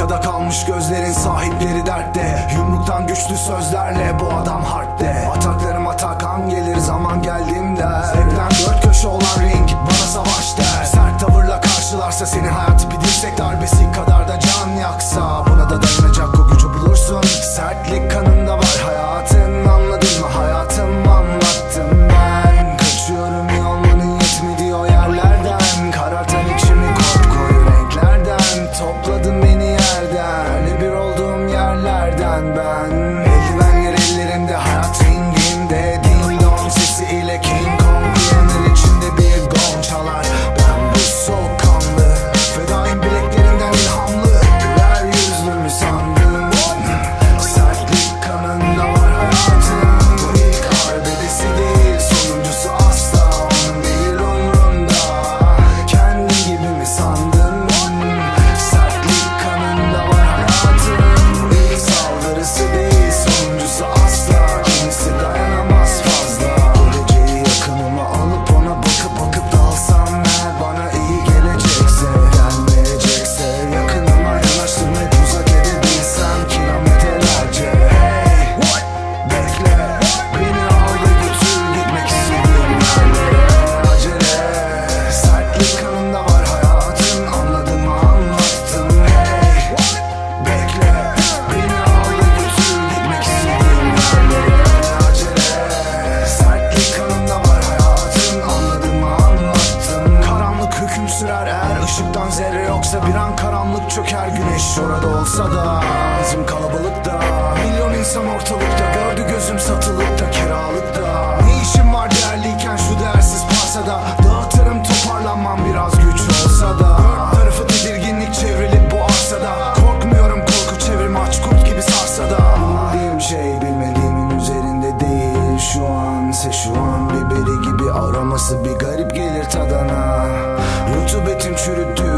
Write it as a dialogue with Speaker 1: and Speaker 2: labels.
Speaker 1: Yarıda kalmış gözlerin sahipleri dertte. Yumruktan güçlü sözlerle bu adam hardde. Ataklarım atakan gelir zaman geldiğimde. Evden dört köşe olan ring bana savaş der. Sert tavırla karşılarsa seni hayat bir dirsek darbesi kadar da can yaksa. Buna da dayanacak o gücü bulursun. Sertlik kanında var hayatın, anladın mı hayatım, anlattım ben. Kaçıyorum iyi olmanın yetmediği o yerlerden. Karartan içimi koyu renklerden. Topladın beni yerden, bir olduğum yerlerden ben. Eldivenler ellerimde, hayat ringimde. Ding dong sesi ile King Kong diyenler içinde bir gong çalar. Ben bu soğukkanlı, fedayım bileklerimden ilhamlı. Güler yüzlü mü sandın? Sertlik kanında var hayatın. Bu ilk arbedesi değil, sonuncusu asla onun değil umrunda. Kendi gibi mi sandın? Sertlik kanında var hayatın. Bu ilk saldırısı değil, sonuncusu asla. Kimisi dayanamaz fazla. Geleceği yakınıma alıp ona bakıp dalsam eğer bana iyi gelecekse, gelmeyecekse yakınıma yanaştırmayıp uzak edebilsem kilometrelerce. Hey, bekle, beni al ve götür gitmek istediğim yerlere. Acele, sertlik kanında var hayatın, anladın mı anlattım. Hey, bekle, beni al ve götür gitmek istediğim yerlere. Acele, sertlik kanında var hayatın, anladın mı anlattım. Karanlık hüküm sürer eğer ışıktan zerre yoksa. Bir an karanlık çöker, güneş orada olsa da. Bizim kalabalıkta milyon insan ortalıkta. Gördü gözüm satılıkta, kiralıkta. Ne işim var değerliyken şu değersiz parsada. Dağıtırım toparlanmam biraz güç olsa da. Dört tarafı tedirginlik çevrilip bu arsada. Korkmuyorum korku çevrimi aç kurt gibi sarsa da. Bildiğim şey bilmediğimin üzerinde değil. Şu an şu an biberi gibi aroması bir garip gelir tadana. Rutubetim çürüttü